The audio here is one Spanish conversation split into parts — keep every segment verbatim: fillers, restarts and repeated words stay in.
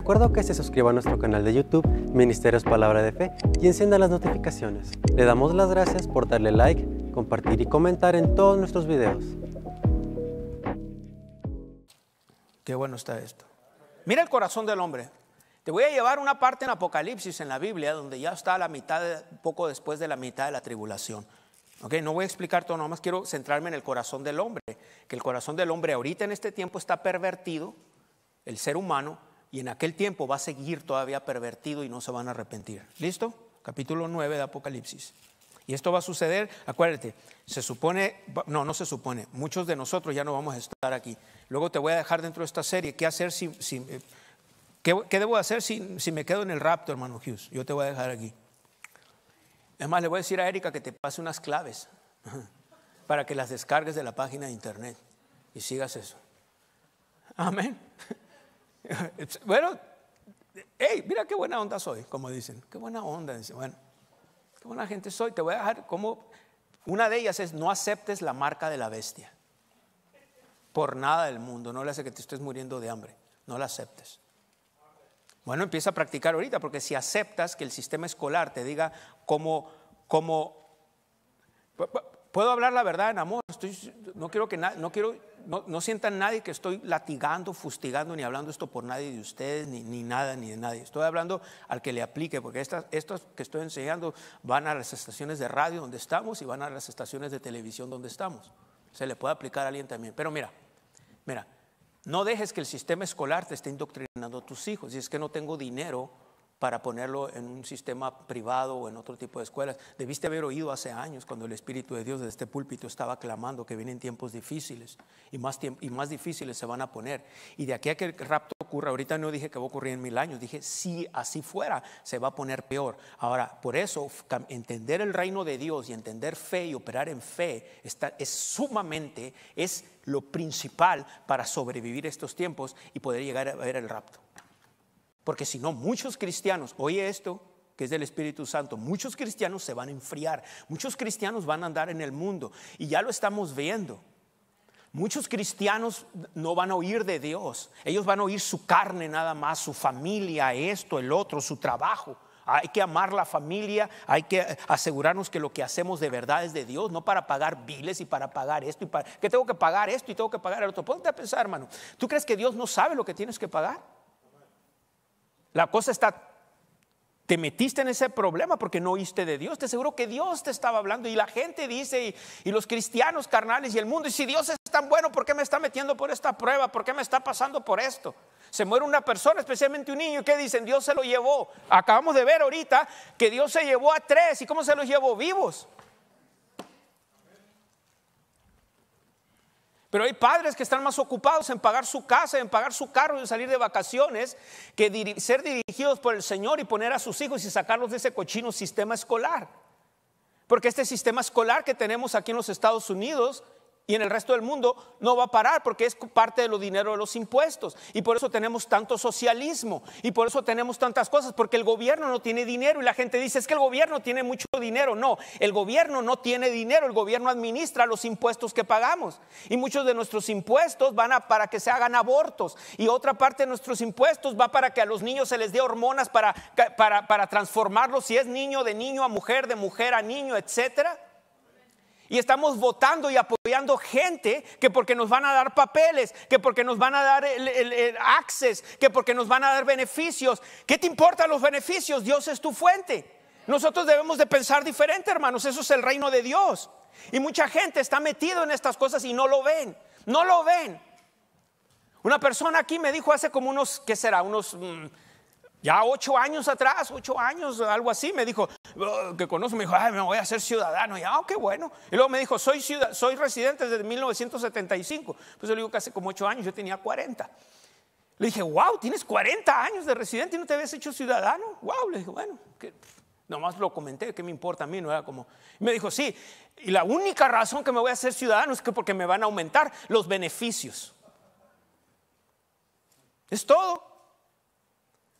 recuerdo que se suscriba a nuestro canal de YouTube, Ministerios Palabra de Fe, y encienda las notificaciones. Le damos las gracias por darle like, compartir y comentar en todos nuestros videos. Qué bueno está esto. Mira el corazón del hombre. Te voy a llevar una parte en Apocalipsis, en la Biblia, donde ya está a la mitad, de, poco después de la mitad de la tribulación. Okay, no voy a explicar todo, nomás quiero centrarme en el corazón del hombre. Que el corazón del hombre ahorita en este tiempo está pervertido, el ser humano, y en aquel tiempo va a seguir todavía pervertido y no se van a arrepentir. ¿Listo? Capítulo nueve de Apocalipsis. Y esto va a suceder, acuérdate, se supone, no, no se supone, muchos de nosotros ya no vamos a estar aquí. Luego te voy a dejar dentro de esta serie, ¿qué hacer si, si qué, qué debo hacer si, si me quedo en el rapto, hermano Hughes? Yo te voy a dejar aquí. Además, le voy a decir a Erika que te pase unas claves para que las descargues de la página de internet y sigas eso. Amén. Bueno, hey, mira qué buena onda soy, como dicen. Qué buena onda. Dice, bueno, qué buena gente soy. Te voy a dejar como una de ellas es: no aceptes la marca de la bestia. Por nada del mundo. No le hace que te estés muriendo de hambre. No la aceptes. Bueno, empieza a practicar ahorita, porque si aceptas que el sistema escolar te diga cómo, cómo puedo hablar la verdad en amor. Estoy, no quiero que na, no quiero, no, no sientan nadie que estoy latigando, fustigando, ni hablando esto por nadie de ustedes, ni, ni nada, ni de nadie. Estoy hablando al que le aplique, porque estas, estos que estoy enseñando van a las estaciones de radio donde estamos y van a las estaciones de televisión donde estamos. Se le puede aplicar a alguien también. Pero mira, mira. No dejes que el sistema escolar te esté indoctrinando a tus hijos. Si es que no tengo dinero para ponerlo en un sistema privado o en otro tipo de escuelas. Debiste haber oído hace años cuando el Espíritu de Dios desde este púlpito estaba clamando que vienen tiempos difíciles y más, tiemp- y más difíciles se van a poner. Y de aquí a que el rapto ocurra, ahorita no dije que va a ocurrir en mil años, dije si así fuera se va a poner peor. Ahora, por eso entender el reino de Dios y entender fe y operar en fe está, es sumamente, es lo principal para sobrevivir estos tiempos y poder llegar a ver el rapto. Porque si no, muchos cristianos, oye esto que es del Espíritu Santo, muchos cristianos se van a enfriar, muchos cristianos van a andar en el mundo y ya lo estamos viendo. Muchos cristianos no van a oír de Dios, ellos van a oír su carne nada más, su familia, esto, el otro, su trabajo. Hay que amar la familia, hay que asegurarnos que lo que hacemos de verdad es de Dios, no para pagar biles y para pagar esto y para que tengo que pagar esto y tengo que pagar el otro. Ponte a pensar, hermano, ¿tú crees que Dios no sabe lo que tienes que pagar? La cosa está, te metiste en ese problema porque no oíste de Dios. Te aseguro que Dios te estaba hablando y la gente dice, y, y los cristianos carnales y el mundo, y si Dios es tan bueno, ¿por qué me está metiendo por esta prueba? ¿Por qué me está pasando por esto? Se muere una persona, especialmente un niño, ¿qué dicen? Dios se lo llevó. Acabamos de ver ahorita que Dios se llevó a tres. ¿Y cómo se los llevó? Vivos. Pero hay padres que están más ocupados en pagar su casa, en pagar su carro y en salir de vacaciones, que dir- ser dirigidos por el Señor y poner a sus hijos y sacarlos de ese cochino sistema escolar. Porque este sistema escolar que tenemos aquí en los Estados Unidos y en el resto del mundo no va a parar, porque es parte de los dineros de los impuestos. Y por eso tenemos tanto socialismo y por eso tenemos tantas cosas, porque el gobierno no tiene dinero. Y la gente dice, es que el gobierno tiene mucho dinero. No, el gobierno no tiene dinero, el gobierno administra los impuestos que pagamos. Y muchos de nuestros impuestos van a, para que se hagan abortos. Y otra parte de nuestros impuestos va para que a los niños se les dé hormonas para, para, para transformarlos, si es niño, de niño a mujer, de mujer a niño, etcétera. Y estamos votando y apoyando gente que porque nos van a dar papeles, que porque nos van a dar el, el, el access, que porque nos van a dar beneficios. ¿Qué te importan los beneficios? Dios es tu fuente. Nosotros debemos de pensar diferente, hermanos. Eso es el reino de Dios. Y mucha gente está metido en estas cosas y no lo ven. No lo ven. Una persona aquí me dijo hace como unos, ¿qué será? Unos... Mmm, Ya ocho años atrás, ocho años, algo así, me dijo, oh, que conozco, me dijo, ay, me voy a hacer ciudadano. Y ah, oh, qué bueno. Y luego me dijo, soy, ciudad, soy residente desde mil novecientos setenta y cinco. Pues yo le digo que hace como ocho años, yo tenía cuarenta. Le dije, wow, tienes cuarenta años de residente y no te habías hecho ciudadano. Wow, le dije, bueno, que nomás lo comenté, ¿qué me importa a mí? No era como. Y me dijo, sí, y la única razón que me voy a hacer ciudadano es que porque me van a aumentar los beneficios. Es todo.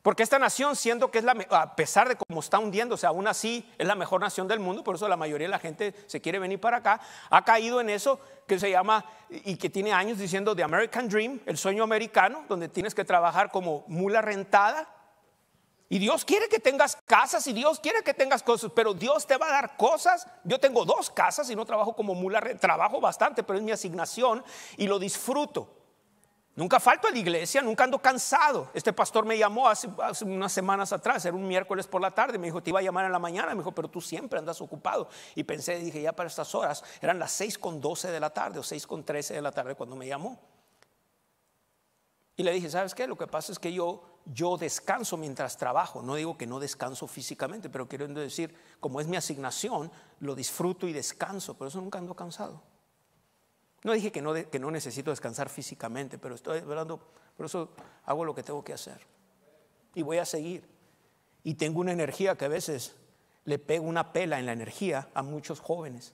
Porque esta nación, siendo que es la, a pesar de cómo está hundiéndose, aún así es la mejor nación del mundo, por eso la mayoría de la gente se quiere venir para acá, ha caído en eso que se llama, y que tiene años diciendo The American Dream, el sueño americano, donde tienes que trabajar como mula rentada. Y Dios quiere que tengas casas y Dios quiere que tengas cosas, pero Dios te va a dar cosas. Yo tengo dos casas y no trabajo como mula, trabajo bastante, pero es mi asignación y lo disfruto. Nunca falto a la iglesia, nunca ando cansado. Este pastor me llamó hace, hace unas semanas atrás, era un miércoles por la tarde, me dijo, te iba a llamar en la mañana, me dijo, pero tú siempre andas ocupado. Y pensé, dije, ya para estas horas, eran las seis con doce de la tarde o seis con trece de la tarde cuando me llamó. Y le dije, ¿sabes qué? Lo que pasa es que yo, yo descanso mientras trabajo. No digo que no descanso físicamente, pero quiero decir, como es mi asignación, lo disfruto y descanso, por eso nunca ando cansado. No dije que no, que no necesito descansar físicamente, pero estoy hablando, por eso hago lo que tengo que hacer. Y voy a seguir. Y tengo una energía que a veces le pego una pela en la energía a muchos jóvenes.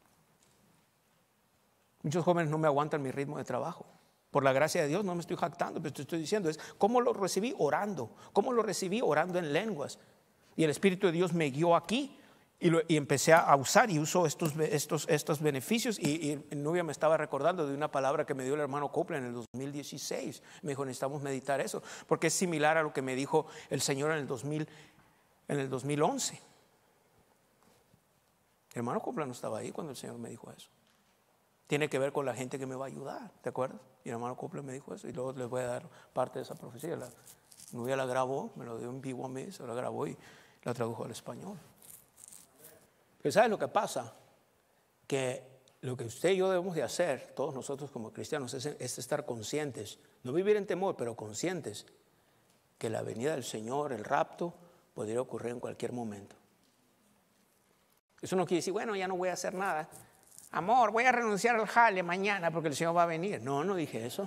Muchos jóvenes no me aguantan mi ritmo de trabajo. Por la gracia de Dios, no me estoy jactando, pero te estoy diciendo, es cómo lo recibí orando. Cómo lo recibí orando en lenguas. Y el Espíritu de Dios me guió aquí. Y, lo, y empecé a usar y uso estos, estos, estos beneficios. Y, y mi novia me estaba recordando de una palabra que me dio el hermano Copeland en el dos mil dieciséis. Me dijo, necesitamos meditar eso, porque es similar a lo que me dijo el Señor en el, dos mil, en el dos mil once. El hermano Copeland no estaba ahí cuando el Señor me dijo eso. Tiene que ver con la gente que me va a ayudar, ¿te acuerdas? Y el hermano Copeland me dijo eso. Y luego les voy a dar parte de esa profecía. La novia la grabó, me lo dio en vivo a mí, se la grabó y la tradujo al español. Pero ¿sabes lo que pasa? Que lo que usted y yo debemos de hacer, todos nosotros como cristianos, es, es estar conscientes, no vivir en temor, pero conscientes que la venida del Señor, el rapto, podría ocurrir en cualquier momento. Eso no quiere decir, bueno, ya no voy a hacer nada. Amor, voy a renunciar al jale mañana porque el Señor va a venir. No, no dije eso.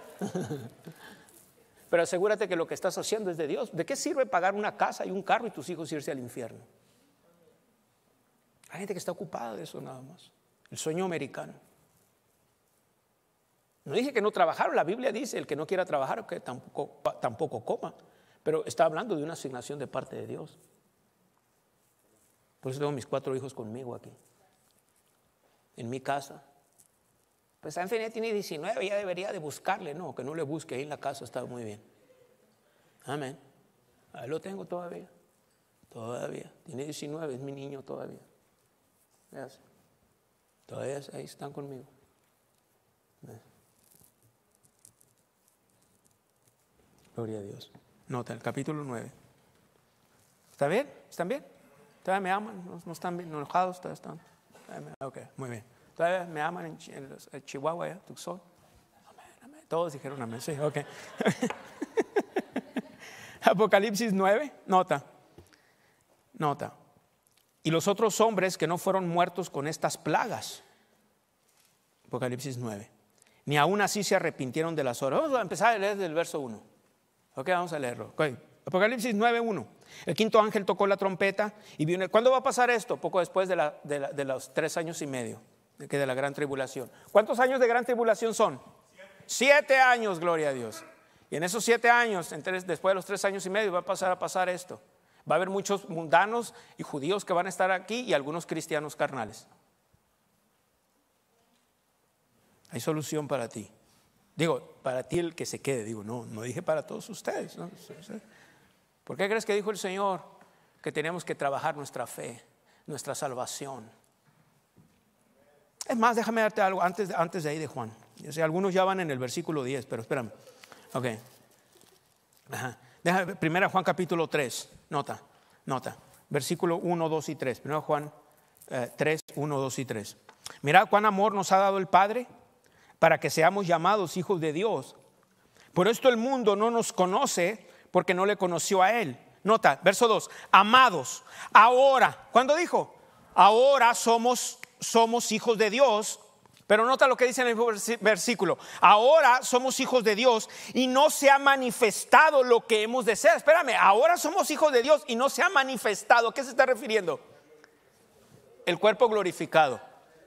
Pero asegúrate que lo que estás haciendo es de Dios. ¿De qué sirve pagar una casa y un carro y tus hijos irse al infierno? Hay gente que está ocupada de eso nada más. El sueño americano. No dije que no trabajaron. La Biblia dice, el que no quiera trabajar, que tampoco, tampoco coma. Pero está hablando de una asignación de parte de Dios. Por eso tengo mis cuatro hijos conmigo aquí. En mi casa. Pues Anthony tiene diecinueve, ya debería de buscarle. No, que no le busque, ahí en la casa está muy bien. Amén. Ahí lo tengo todavía. Todavía. Tiene diecinueve, es mi niño todavía. ¿Ves? Todavía ahí están conmigo. ¿Ves? Gloria a Dios. Nota el capítulo nueve. ¿Está bien? ¿Están bien? ¿Todavía me aman? ¿No, no están bien enojados? ¿Todavía están? Ok, muy bien. ¿Todavía me aman en, en, los, en Chihuahua, ya, Tucson? Amén, amén. Todos dijeron amén, sí, ok. Apocalipsis nueve, nota. Nota. Y los otros hombres que no fueron muertos con estas plagas. Apocalipsis nueve. Ni aún así se arrepintieron de las obras. Vamos a empezar a leer desde el verso uno. Ok, vamos a leerlo. Okay. Apocalipsis nueve, uno. El quinto ángel tocó la trompeta y vio. ¿Cuándo va a pasar esto? Poco después de, la, de, la, de los tres años y medio de, que de la gran tribulación. ¿Cuántos años de gran tribulación son? Siete, siete años, gloria a Dios. Y en esos siete años, entre, después de los tres años y medio, va a pasar a pasar esto. Va a haber muchos mundanos y judíos que van a estar aquí y algunos cristianos carnales. Hay solución para ti. Digo, para ti el que se quede. Digo, no, no dije para todos ustedes, ¿no? ¿Por qué crees que dijo el Señor que tenemos que trabajar nuestra fe, nuestra salvación? Es más, déjame darte algo antes, antes de ahí de Juan. Yo sé, algunos ya van en el versículo diez, pero espérame. Ok. Ajá. Déjame, primera Juan capítulo tres. Nota, nota. Versículo uno, dos y tres. Primera Juan eh, tres, uno, dos y tres. Mirad cuán amor nos ha dado el Padre para que seamos llamados hijos de Dios. Por esto el mundo no nos conoce porque no le conoció a Él. Nota, verso dos. Amados, ahora, ¿cuándo dijo? Ahora somos, somos hijos de Dios. Pero nota lo que dice en el versículo. Ahora somos hijos de Dios y no se ha manifestado lo que hemos de ser. Espérame, ahora somos hijos de Dios y no se ha manifestado. ¿A qué se está refiriendo? El cuerpo glorificado.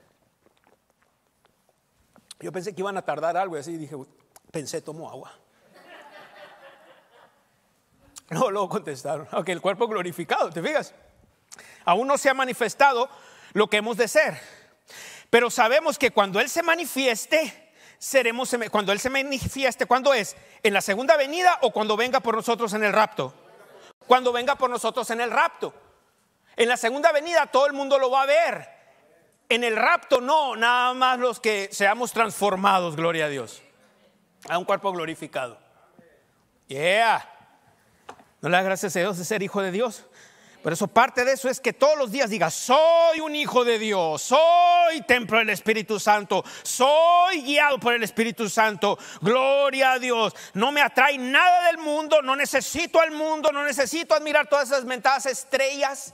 Yo pensé que iban a tardar algo y así dije, pensé, tomo agua. No, luego contestaron. Ok, el cuerpo glorificado, ¿te fijas? Aún no se ha manifestado lo que hemos de ser, pero sabemos que cuando Él se manifieste, seremos, cuando Él se manifieste, ¿cuándo es? ¿En la segunda venida o cuando venga por nosotros en el rapto? Cuando venga por nosotros en el rapto. En la segunda venida todo el mundo lo va a ver. En el rapto no, nada más los que seamos transformados, gloria a Dios, a un cuerpo glorificado. Yeah. No le das gracias a Dios de ser hijo de Dios. Por eso parte de eso es que todos los días digas: soy un hijo de Dios, soy templo del Espíritu Santo, soy guiado por el Espíritu Santo, gloria a Dios. No me atrae nada del mundo, no necesito al mundo, no necesito admirar todas esas mentadas estrellas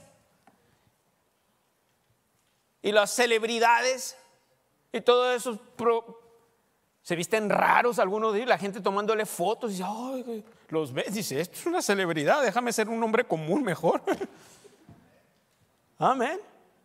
y las celebridades y todo eso. Pro, se visten raros algunos días, la gente tomándole fotos y dice: ay, los ves, dice, esto es una celebridad, déjame ser un hombre común mejor. Amén.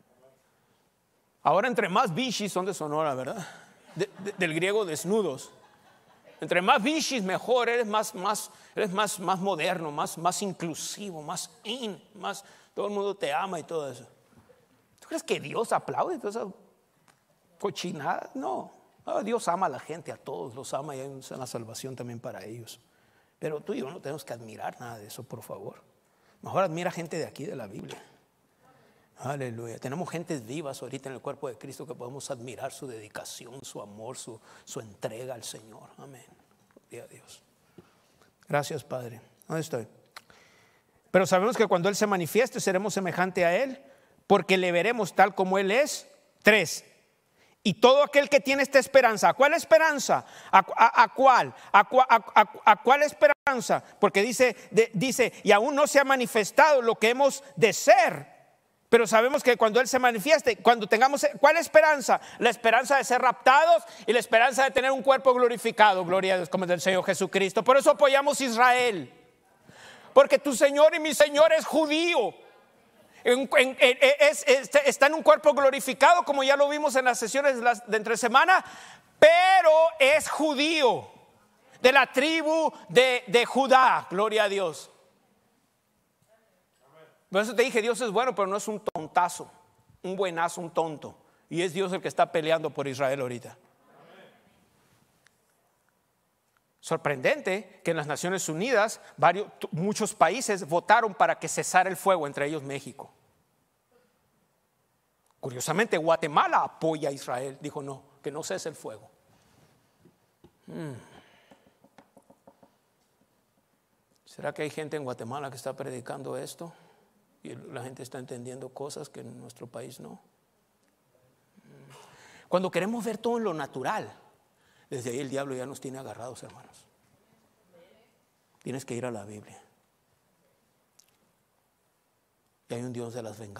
Ahora entre más bichis son de Sonora, ¿verdad? De, de, del griego desnudos. Entre más bichis mejor, eres más, más, eres más, más moderno, más, más inclusivo, más in, más, todo el mundo te ama y todo eso. ¿Tú crees que Dios aplaude toda esa cochinada? No. Oh, Dios ama a la gente, a todos los ama, y hay una salvación también para ellos. Pero tú y yo no tenemos que admirar nada de eso, por favor. Mejor admira gente de aquí, de la Biblia. Aleluya. Tenemos gentes vivas ahorita en el cuerpo de Cristo que podemos admirar su dedicación, su amor, su, su entrega al Señor. Amén. Gloria a Dios. Gracias, Padre. ¿Dónde estoy? Pero sabemos que cuando Él se manifieste seremos semejante a Él, porque le veremos tal como Él es. Tres. Y todo aquel que tiene esta esperanza, ¿a cuál esperanza? ¿A, a, a cuál? ¿A, a, a, ¿A cuál esperanza? Porque dice, de, dice, y aún no se ha manifestado lo que hemos de ser. Pero sabemos que cuando Él se manifieste, cuando tengamos, ¿cuál esperanza? La esperanza de ser raptados y la esperanza de tener un cuerpo glorificado, gloria a Dios, como es del Señor Jesucristo. Por eso apoyamos a Israel, porque tu Señor y mi Señor es judío. En, en, en, es, es, está en un cuerpo glorificado, como ya lo vimos en las sesiones de, las, de entre semana, pero es judío, de la tribu de, de Judá, gloria a Dios. Por eso te dije, Dios es bueno, pero no es un tontazo, un buenazo, un tonto. Y es Dios el que está peleando por Israel ahorita. Sorprendente que en las Naciones Unidas varios, muchos países votaron para que cesara el fuego, entre ellos México. Curiosamente Guatemala apoya a Israel, dijo no, que no cese el fuego. hmm. ¿Será que hay gente en Guatemala que está predicando esto y la gente está entendiendo cosas que en nuestro país no? Cuando queremos ver todo en lo natural, desde ahí el diablo ya nos tiene agarrados, hermanos. Tienes que ir a la Biblia. Y hay un Dios de las venganzas.